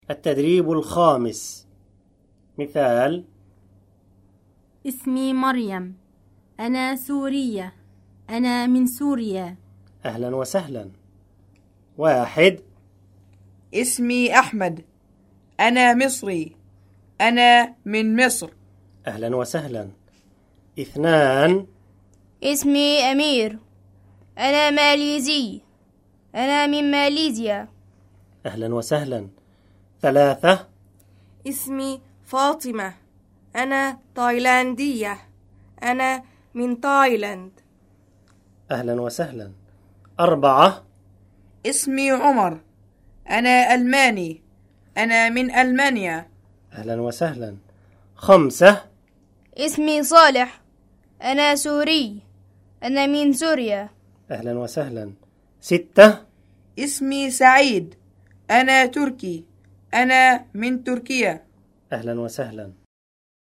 التدريب الخامس. مثال: اسمي مريم، أنا سورية، أنا من سوريا. أهلا وسهلا. 1. اسمي أحمد، أنا مصري، أنا من مصر. أهلا وسهلا. 2. اسمي أمير، أنا ماليزي، أنا من ماليزيا. أهلا وسهلا. 3. اسمي فاطمة، أنا تايلاندية، أنا من تايلاند. أهلا وسهلا. 4. اسمي عمر، أنا ألماني، أنا من ألمانيا. أهلا وسهلا. 5. اسمي صالح، أنا سوري، أنا من سوريا. أهلا وسهلا. 6. اسمي سعيد، أنا تركي، أنا من تركيا. أهلا وسهلا.